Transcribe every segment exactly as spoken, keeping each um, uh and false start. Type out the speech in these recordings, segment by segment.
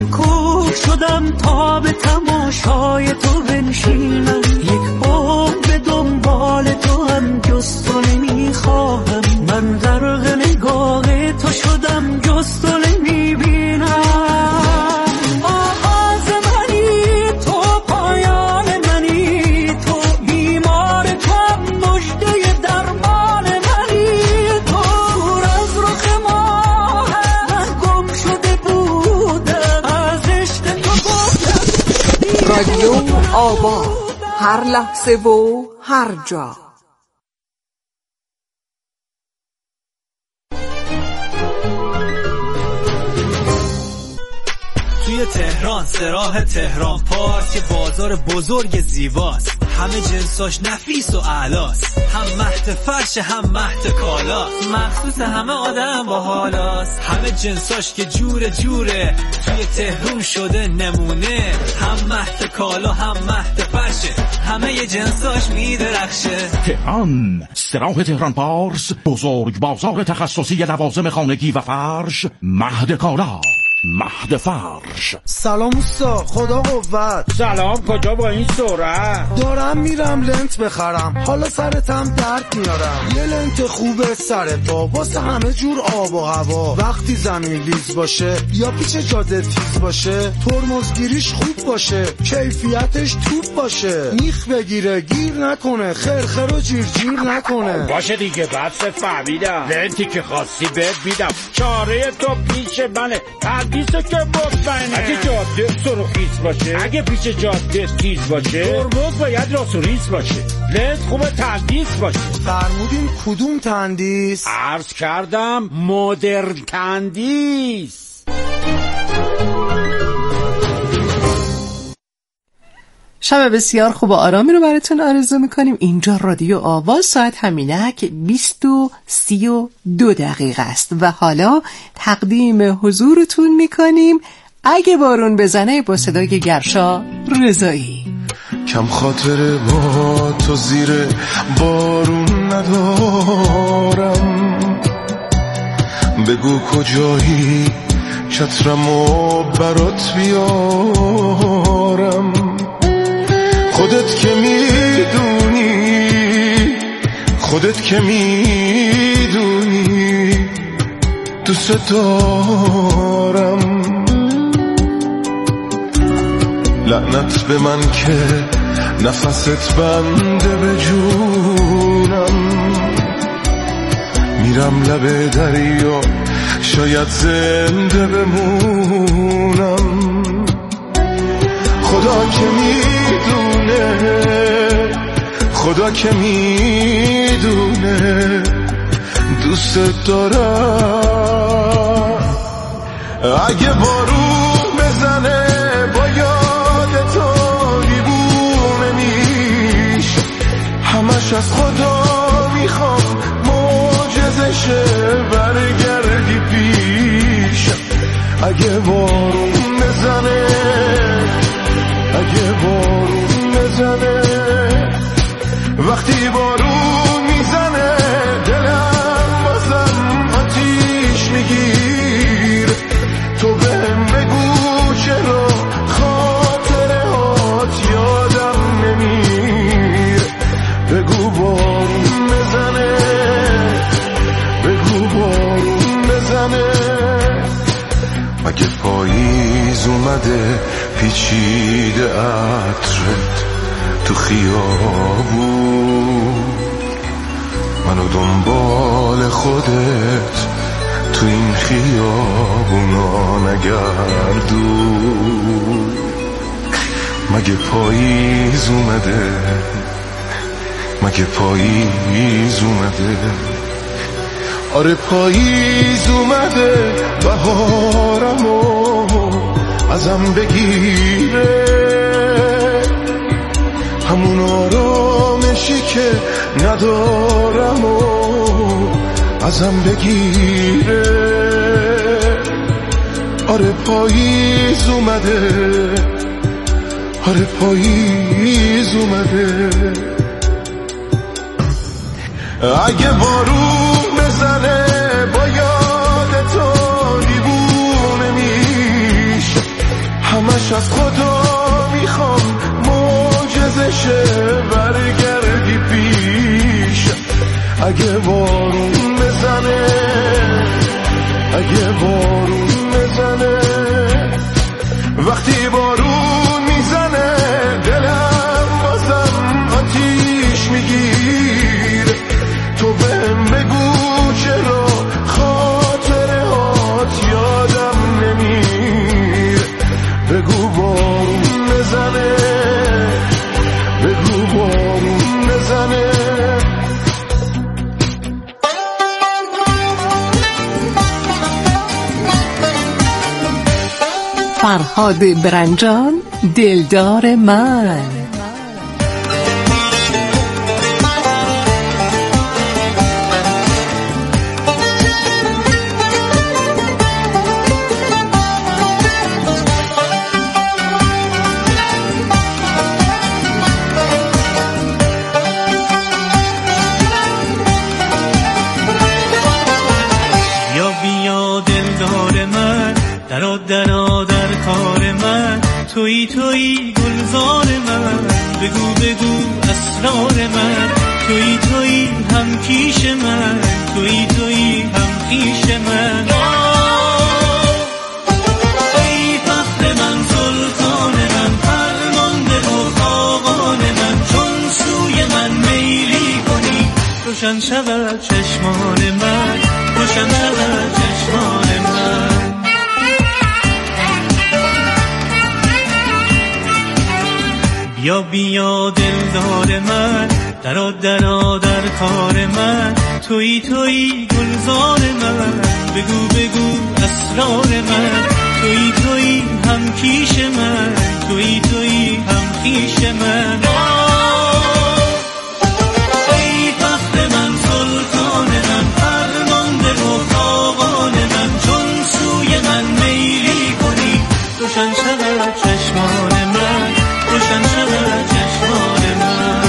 کوه شدم تا به تماشای تو بنشینم، یک عمر به دنبال تو هم جز تو نمیخواهم. من غرق نگاه تو شدم جز تو نمیبینم. آغاز منی تو، پایان منی تو، بیمار تو هم مژده درمان منی تو. دور از رخ ماه من گم شده بودم، از عشق تو گفتم. رادیو آوا، هر لحظه و هر جا. توی تهران، سراح تهران پارک، یه بازار بزرگ زیباست، همه جنساش نفیس و اعلاست، هم مهد فرش هم مهد کالاست، مخصوص همه آدم با حالاست، همه جنساش که جور جوره، توی تهران شده نمونه، هم مهد کالا هم مهد فرشه، همه ی جنساش میدرخشه. تهران، سراح تهران پارس، بزرگ بازار تخصصی لوازم خانگی و فرش، مهد کالا، مهد فرش. سلام اوستا، خدا قوت. سلام، کجا با این سرعت؟ دارم میرم لنت بخرم، حالا سرتم درد میارم. یه لنت خوبه سر پا واسه همه جور آب و هوا. وقتی زمین لیز باشه یا پیچ جاده تیز باشه، ترمزگیریش خوب باشه، کیفیتش توپ باشه، میخ بگیره گیر نکنه، خرخر و جیر جیر نکنه. باشه دیگه، بس فهمیدم. لنتی که خواستی بهت میدم، چاره تو پیش منه، تندیسه که مطمئنه. اگه جاده سرخیز باشه، اگه پیچ جاده تیز باشه، ترمز باید راست و ریز باشه، لنت خوبه تندیس باشه. فرمودین کدوم تندیس؟ عرض کردم مدرن تندیس. شب بسیار خوب و آرامی رو براتون آرزو میکنیم. اینجا رادیو آواز، ساعت همینک بیست و سی و دو دقیقه است و حالا تقدیم حضورتون میکنیم اگه بارون بزنه با صدای گرشا رضایی. کم خاطر با تو زیر بارون ندارم، بگو کجایی چترمو برات بیارم. خودت که میدونی، خودت که میدونی دوست دارم. لعنت به من که نفست بنده به جونم، میرم لب دریا شاید زنده بمونم. خدا که میدونه، خدا که میدونه دوست دارم. اگه بارون بزنه با یاد تو دیوونه میشه، همش از خدا میخوام معجزشه برگردی پیش. اگه بارون بزنه، اگه بارون بزنه، وقتی بارون میزنه دلم بازم آتیش میگیر. تو بهم بگو چرا خاطره هات یادم نمیر. بگو بارون بزنه، بگو بارون بزنه. مگه پاییز اومده پیچیده عطرت تو خیابون، منو دنبال خودت تو این خیابونا نگردون. مگه پاییز اومده، مگه پاییز اومده، آره پاییز اومده بهارمو ازم بگیره. همون آرامشی که ندارم و ازم بگیره. آره پاییز اومده، آره پاییز اومده. اگه بارون بزنه با یاد تو دیوونه میشه، از خدا میخوام معجزه شه برگردی پیش. اگه بارون بزنه اگه بارون بزنه وقتی بارون میزنه دلم بازم آتیش میگیر. تو بهم بگو چرا خاطره هات یادم نمیر. بگو بارون بزنه بگو بارون بزنه. فرهاد برنجان دلدار من. یا بیا دلدار من درا درا در کار من. تویی تویی گلزار من بگو بگو اسرار من. تویی تویی هم کیش من تویی تویی هم خویش من. ای فخر من سلطان من فرمانده و خاقان من. چون سوی من میلی کنی روشن شود چشمان من روشن شود چشمان من. بیا بیا دلدار من درا درا در کار من. تویی تویی گلزار من بگو بگو اسرار من. تویی تویی هم کیش من تویی تویی هم خویش من. ای فخر من سلطان من فرمانده و خاقان من. چون سوی من میلی کنی روشن شود چشمان من روشن شود چشمان من.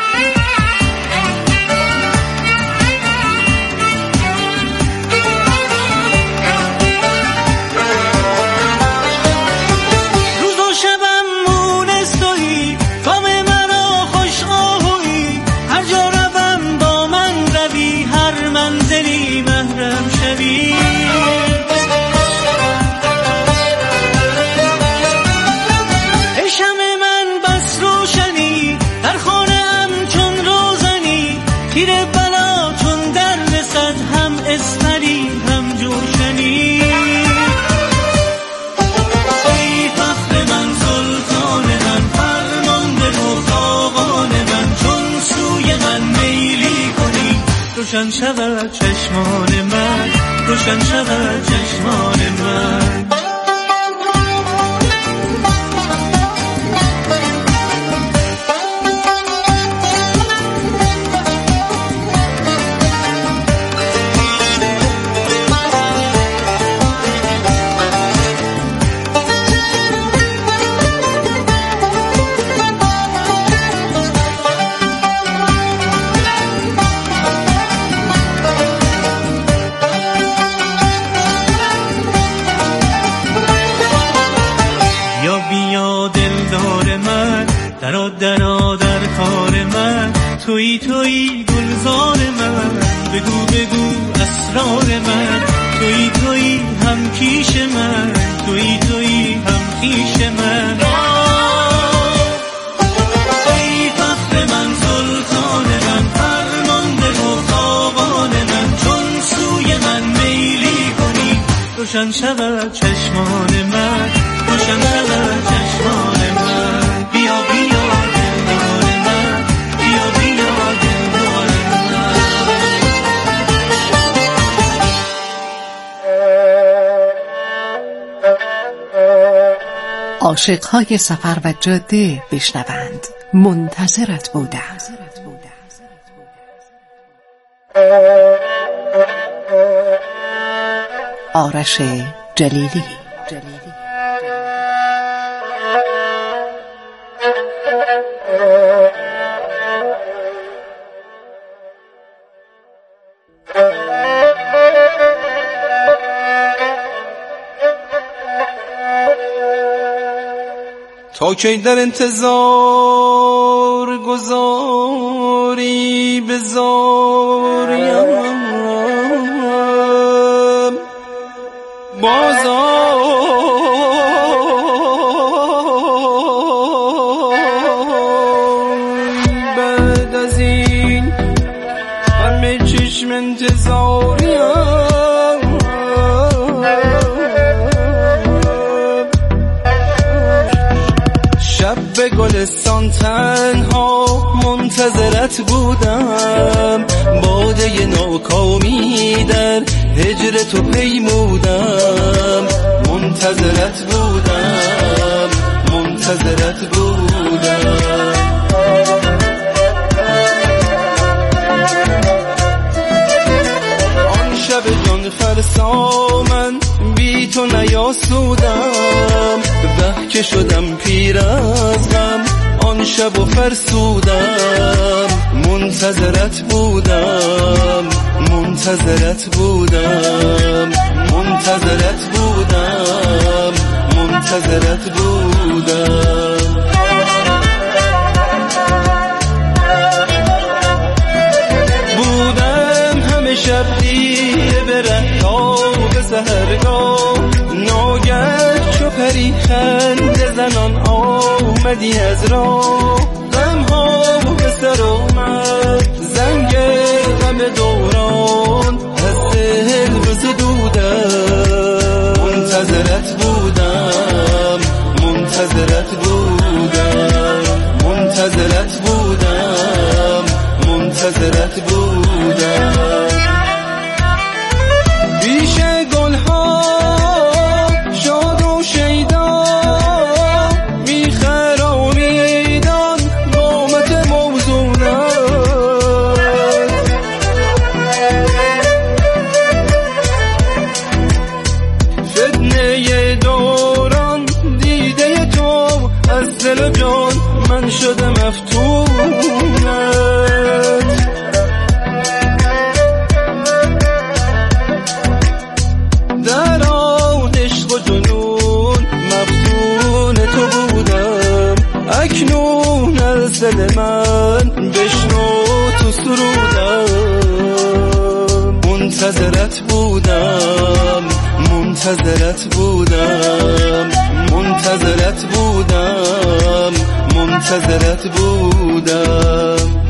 روز و شبم مونس تویی کام مرا خوش آهویی. هر جا روم با من روی هر منزلی محرم شوی. تیر بلا چون در رسد هم اسمری هم جوشنی. ای فخر من سلطان من فرمانده و خاقان من. چون سوی من میلی کنی روشن شود چشمان من روشن شود چشمان من. درا درا در کار من. تویی تویی گلزار من بگو بگو اسرار من. تویی تویی هم کیش من تویی تویی هم خویش من. ای فخر من سلطان من فرمانده و خاقان من. چون سوی من میلی کنی روشن شود چشمان من روشن شود چشمان من. بیا بیا دلدار من بیا بیا دلدار من. عاشقهای سفر و جاده بشنوند. منتظرت بودم. آرش جلیلی. تا کی در انتظار گذاری بذاریم بازار بعد از این همه چشم انتظاریم شب به گلستان تنها منتظرت بودم باده ناکامی در هجر تو پیمودم منتظرت بودم منتظرت بودم آن شب جان فرسا من بی تو نیاسودم به که شدم پیر از غم آن شب و فرسودم منتظرت بودم منتظرت بودم منتظرت بودم منتظرت بودم بودم همه شب دیره بره تا به سحرگاه ناگه چو پری خنده زنان آمدی از راه غم ها به سر اومد زنگ غم دوران از دل بزدودم منتظرت بودم منتظرت بودم منتظرت بودم منتظرت بودم بیش گلها شاد و شیدا میخرامیدن قامت موزونت فتنه دوران دیده تو از دل و جان من شده مفتونت در آن عشق و جنون مفتون تو بودم اکنون از دل من بشنو تو سرودم منتظرت بودم منتظرت بودم منتظرت بودم منتظرت بودم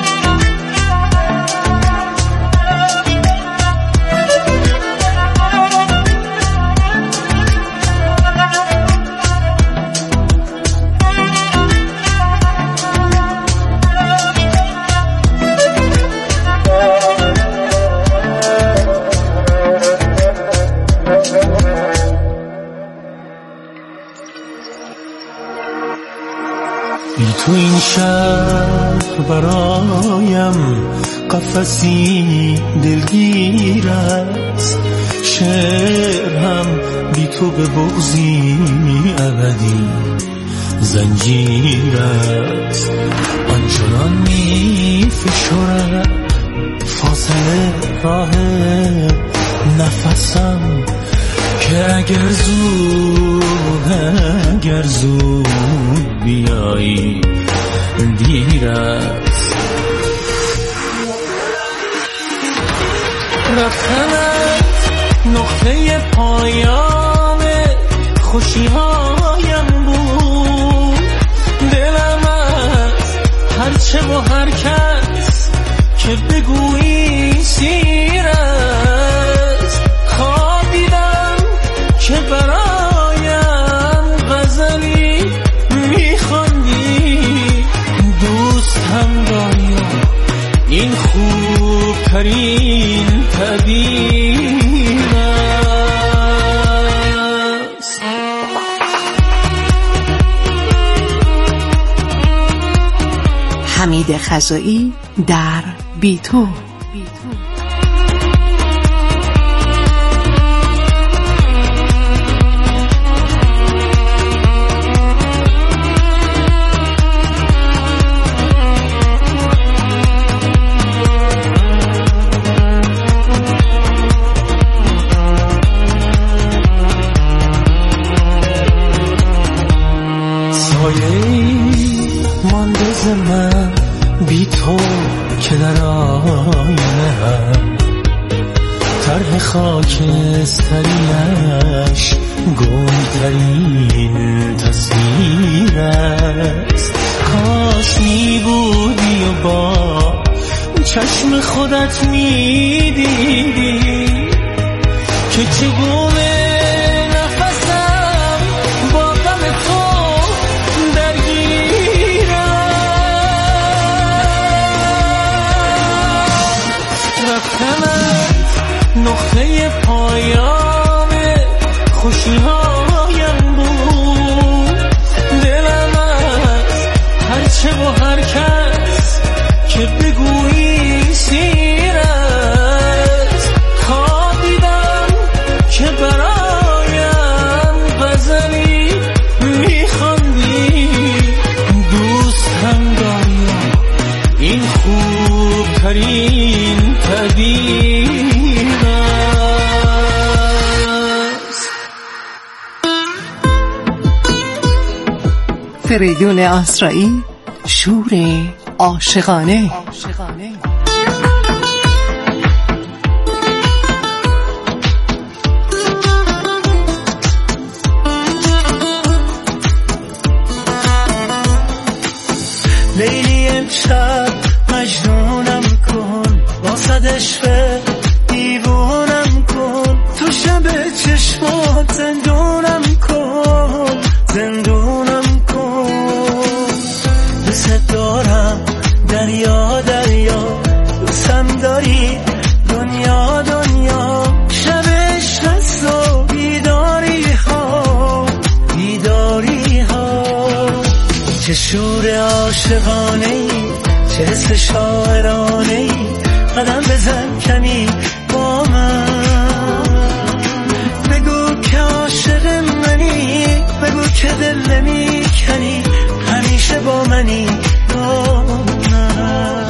بی تو این شهر برایم قفسی دلگیر است شعر هم بی تو به بغضی ابدی زنجیر است آنچنان می فشرد فاصله راه نفسم که اگر زود اگر زود بیایی دیر است رفتنت نقطه پایان خوشیهایم بود دلم از هرچه و هر کس که بگویی سیر است خوابیدم که برایم غزلی میخواندی دوست هم داری این خوب ترین تعبیر است حمید خزائی در بی تو. سایه‌ای مانده ز من بی تو که در آینه‌ام طرح خاکستریش گمترین تصویر است. کاش می بودی و با چشم خودت می دیدی که چگونه نفسم با غم تو درگیر است. رفتنت نقطه پایان خوشی‌هایم بود. دلم از هرچه و هر کس که بگویی سیر است. خواب دیدم که برایم غزلی میخواندی. دوست هم داری این خوبترین تدبیر است. فریدون آسرایی، شور عاشقانه. لیلی امشب مجنونم کن، واسد عشق دیوونم کن. تو شب چشمات زندونم کن، زندونم کن. دوست دارم دریا دریا، دوستم داری دنیا دنیا. شب عشق و بیداری ها، بیداری ها. چه شور عاشقانه ای، چه حس شاعرانه ای. قدم بزن کمی با من، بگو که عاشق منی، بگو که دل نمی کنی، همیشه با منی با من.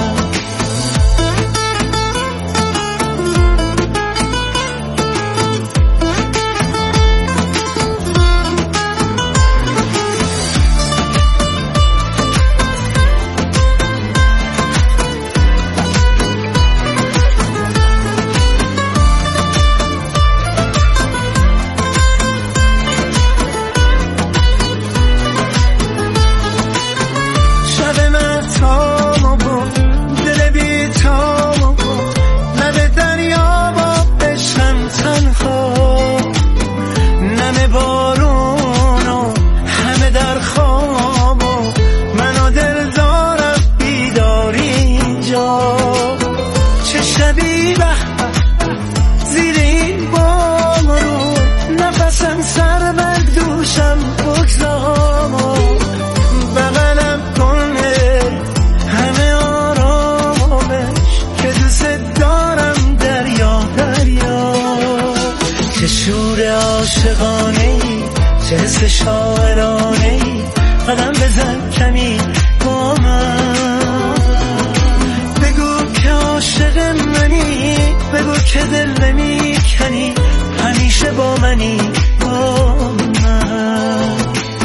چه حس شاعرانه ای. قدم بزن کمی با من، بگو که عاشق منی، بگو که دل نمی کنی، همیشه با منی با من.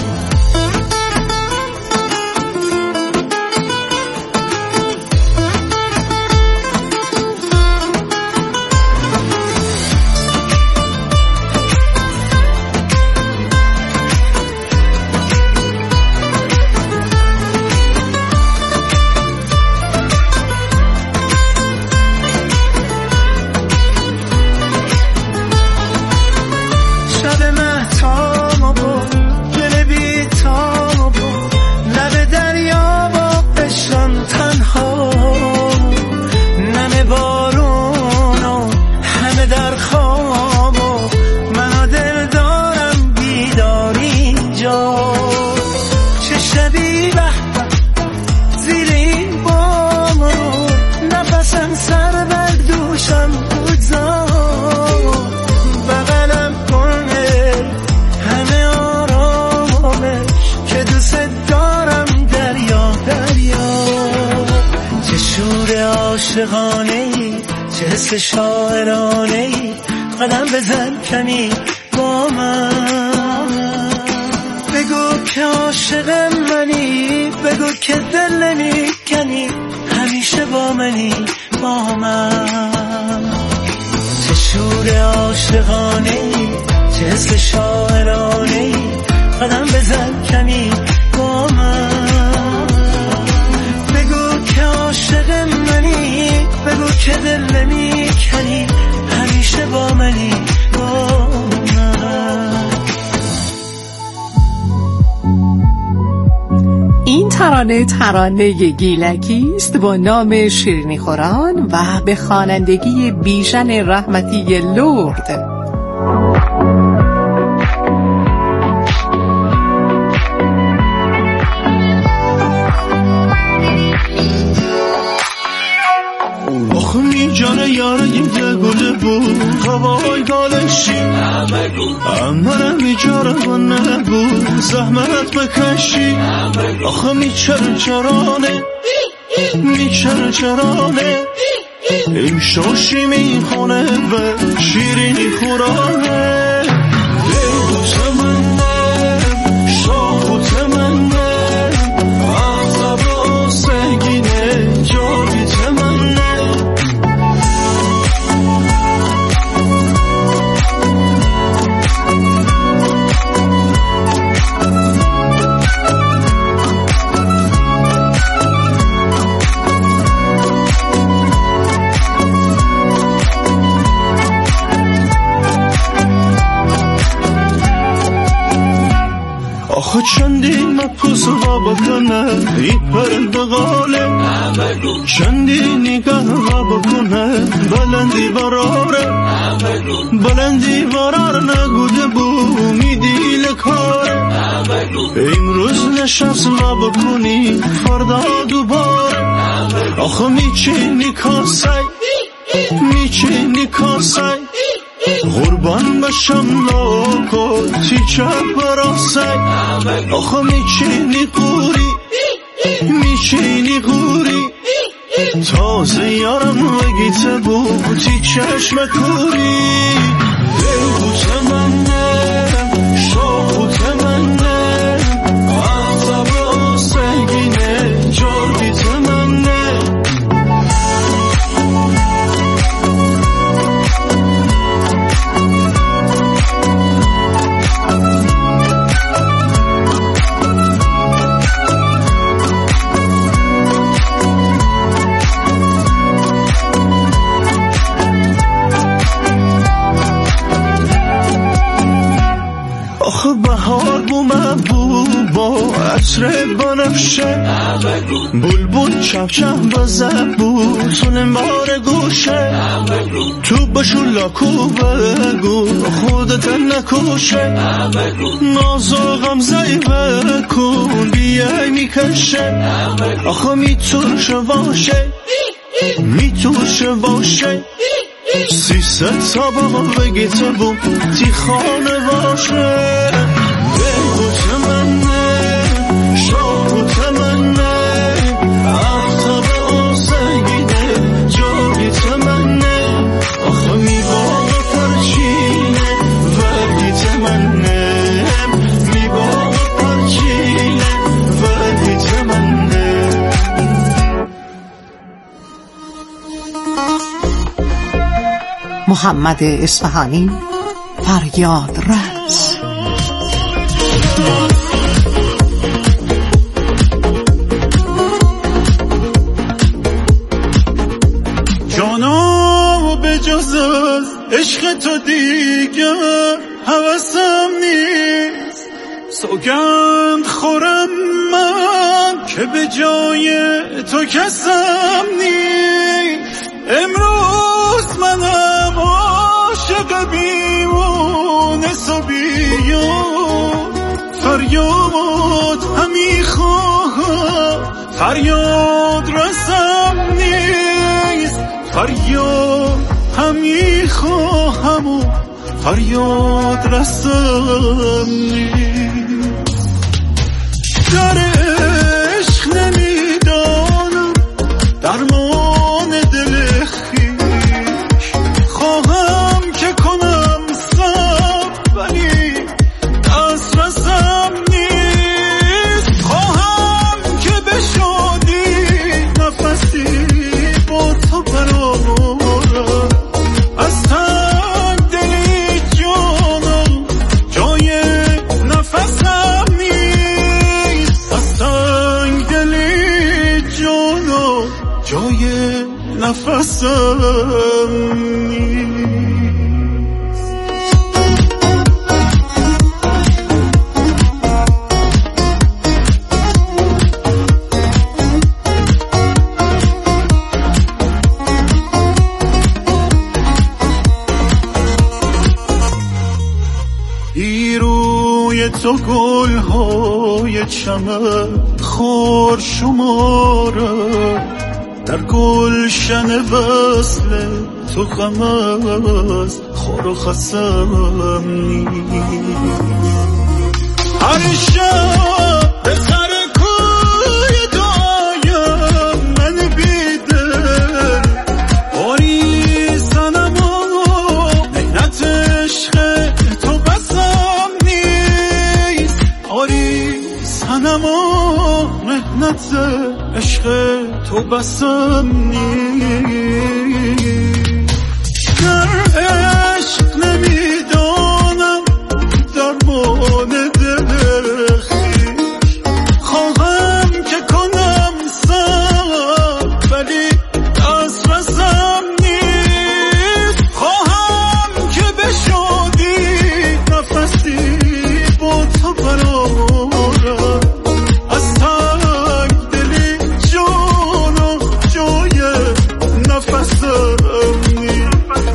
عاشقانه‌ای، چه حس شاعرانه‌ای. قدم بزن کمی با من، بگو بگو که عاشق منی، بگو که دل نمی کنی، همیشه با منی با من. چه شور عاشقانه، چه حس شاعرانه، قدم بزن کمی با من. بگو که عاشق منی، بگو که دل نمی کنی، همیشه با منی با من. این ترانه ترانه گیلکی است با نام شیرینی خوران و به خوانندگی بیژن رحمتی لرد. آخه می جانه یاره گیده گله بود هوای گالشی امرم می جاره و نگو زحمت بکشی. آخه می چر چرانه می چر چرانه این شاشی می خونه و شیرینی خورانه. دیگو تمنه شاخو تمنه اغزب و سنگینه جاگی تمنه. آخه چندین مپوس را بکنه ای پرنده غاله، چندین نگاه را بکنه بلندی براره، بلندی برار نگوده بو میدیل کاره. امروز نشست را بکنی فردا دوباره. آخه میچینی کاسه میچینی کاسه قربان بشم ناکو تیچه براسه. آخه میچینی قوری میچینی قوری تازه یارم وگیته بودی چشم کوری. دیگو تمنه شاخو تمنه اغزب و سنگینه جاگی تمنه. آخه بهار بو محبوب با عطر بنفشه، بلبل چپ چپ بزد بود تو نمار گوشه. تو بشو لاکو بگو خودت نکشه، نازو غمزه بکن بیای میکشه. آخه میتوشه باشه میتوشه باشه سیصد طبق بگیته بود تی خانه باشه. بگو تمنه شاخو تمنه افتاب و سنگینه جاگی تمنه. آخه میباغ پرچینه ولی تمنه، میباغ پرچینه ولی تمنه. محمد اصفهانی فریاد رس. جانا به جز از عشق تو دیگه هوسم نیست، سوگند خورم من که به جای تو کسم نیست. امروز منم عاشق بیمونه سبیون، فریاد همی خواهم فریاد رسم نیست، فریاد همی خواهم و فریاد رسم نیست. در عشق نمیدانم درمان دل خویش، خواهم که کنم صبر ولی دست رسم نیست. نفسم نیست. تو گل های چمن خار شماره در گلشن وصل تو غم از خار و خسم نیست. هر شب به سر کوی دایم من بیدل آری سنم و مهنت عشق تو بسم نیست. آری سنم و مهنت عشق تو بسم نیست. در عشق نمیدانم درمان دل خویش خواهم که کنم سر ولی دسترسم نیست. خواهم که بشادی نفسی با تو برارم از تنگ دلی جان و جای نفسم نیست.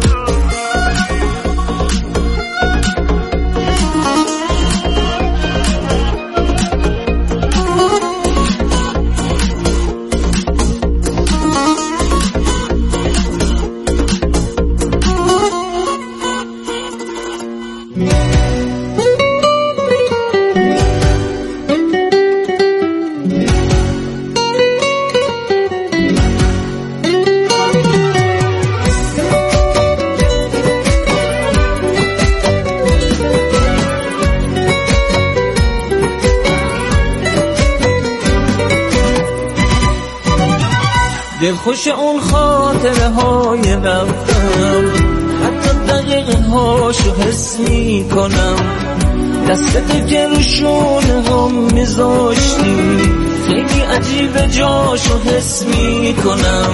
دلخوش اون خاطره های رفتم حتی دقیقه هاشو حس می کنم. دستت که رو شونه هم میذاشتی خیلی عجیب جاشو حس می کنم.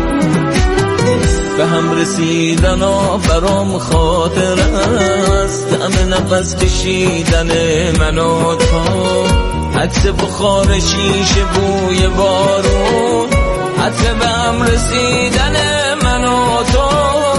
به هم رسیدن ها برام خاطر است طعم نفس کشیدن من و تو. عکس بخار شیشه بوی بارون عطر به هم رسیدن من و تو.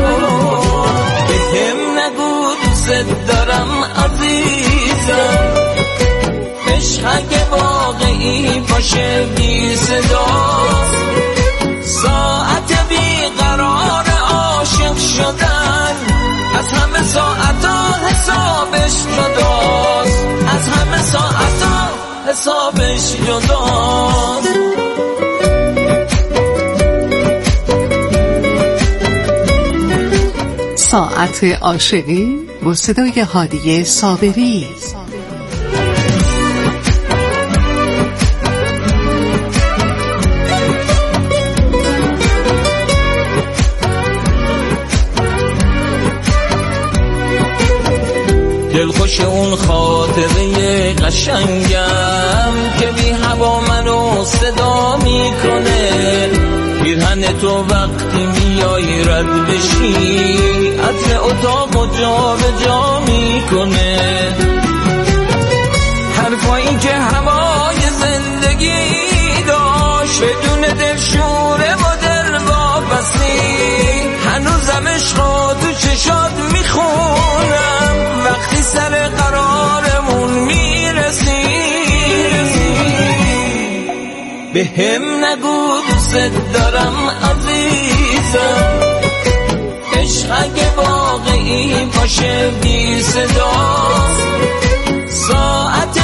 به هم نگو دوست دارم عزیزم عشق اگه واقعی باشه بی صداست. ساعت بیقرار عاشق شدن از همه ساعتا حسابش جداست. از همه ساعتا حسابش جداست. ساعت عاشقی با صدای هادی صابری. دلخوش اون خاطره قشنگم که بی هوا منو صدا میکنه. پیرهن تو وقتی میای رد بشی عطر اتاقو جا به جا میکنه. حرفایی که هوای زندگی داشت بدون دلشوره و دل واپسی هنوزم عشقا تو چشات میخونم وقتی سر قرارمون میرسی. به هم نگو دوست دارم عزیزم عشق اگه واقعی باشه بی صداست. ساعت